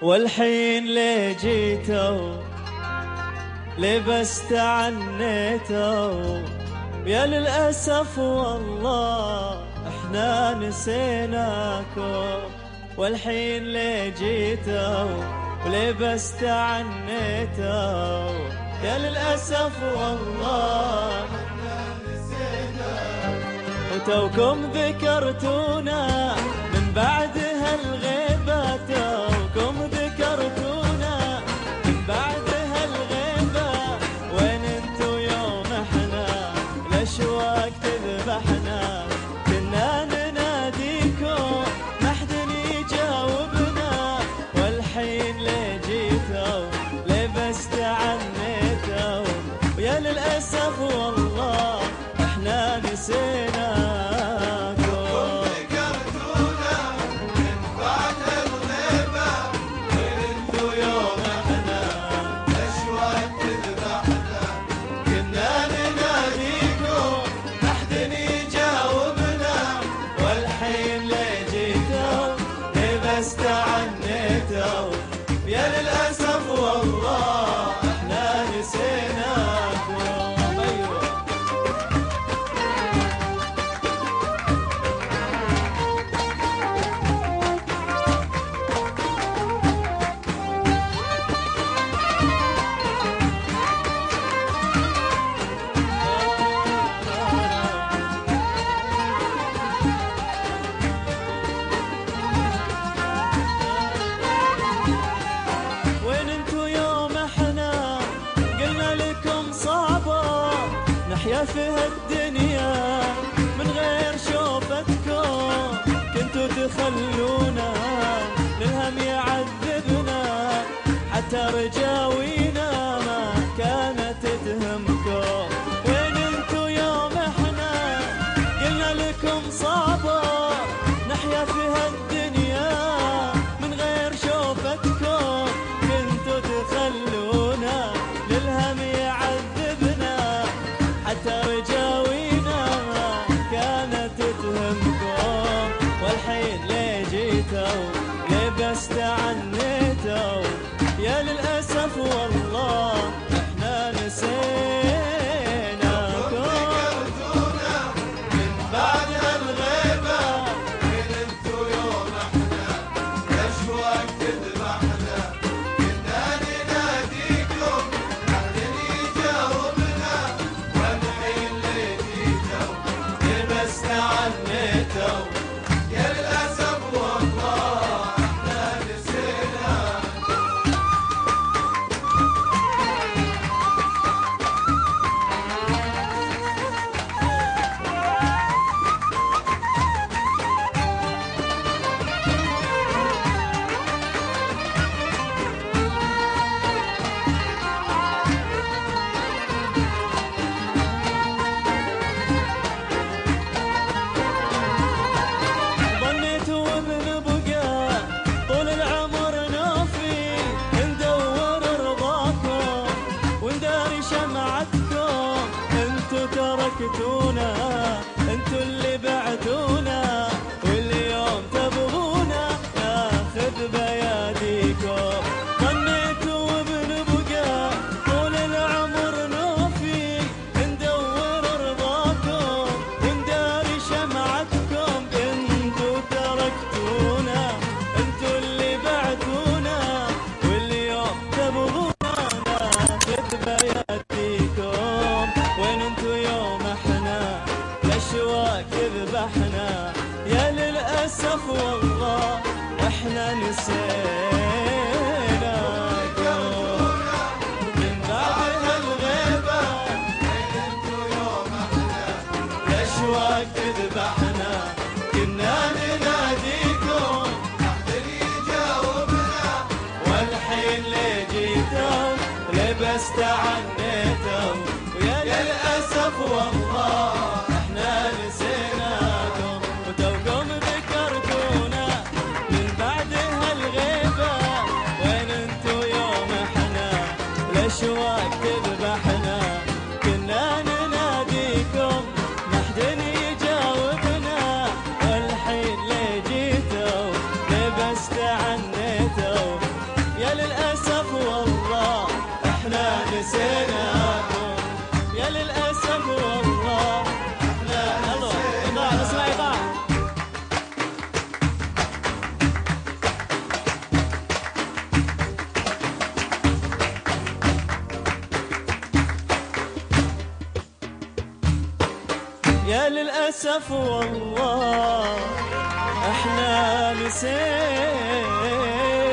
والحين ليه جيتوا لبست عنيتوا يا للأسف والله احنا نسيناكم. والحين ليه جيتوا ولبست عنيتوا يا للأسف والله احنا نسيناكم. وتوكم ذكرتونا من بعد هالغيبة، توكم ذكرتونا من بعد هالغيبة. وين انتو يوم احنا الاشواق تذبحنا؟ كنا نناديكم ما حد يجاوبنا. والحين ليه جيتوا لبست عنيتوا ويا للأسف والله احنا نسينا. يا للأسف والله احنا نسيناكم. نحيا في هالدنيا من غير شوفتكم، كنتوا تخلونا للهم يعذبنا، حتى رجاوينا ما كانت تهمكم. وين انتوا يوم احنا قلنا لكم صابر نحيا في هالدنيا من غير شوفتكم، كنتوا تخلونا للهم يعذبنا، حتى رجاوينا ما كانت تهمكم. والحين ليه جيتوا لبست عنيتوا يا للأسف والله احنا نسيناكم. ذكرتونا من بعد الغيبة، وين انتو يوم احنا الاشواق تذبحنا؟ كنا نناديكم ما حد يجاوبنا. لبست عنيتوا يا للأسف والله احنا نسيناكم. تركتونا انتوا اللي بعتونا، واليوم تبغونا ناخذ بياديكم. ظنيتوا بنبقى طول العمر نوفي، ندور رضاكم ونداري شمعتكم. انتوا تركتونا انتوا اللي بعتونا، واليوم تبغونا ناخذ بياديكم. وين انتوا يوم احنا الاشواق تذبحنا؟ يا للأسف والله احنا نسيناكم. من بعد هالغيبة، وين انتوا يوم احنا الاشواق تذبحنا؟ كنا نناديكم ما حد يجاوبنا. والحين ليه جيتوا لبست عنيتوا ويا للأسف والله احنا نسيناكم. وتوكم ذكرتونا من بعد هالغيبة، وين انتو يوم احنا الاشواق تذبحنا؟ كنا نناديكم ما حد يجاوبنا. والحين ليه جيتوا لبست عنيتوا يا للأسف والله احنا نسينا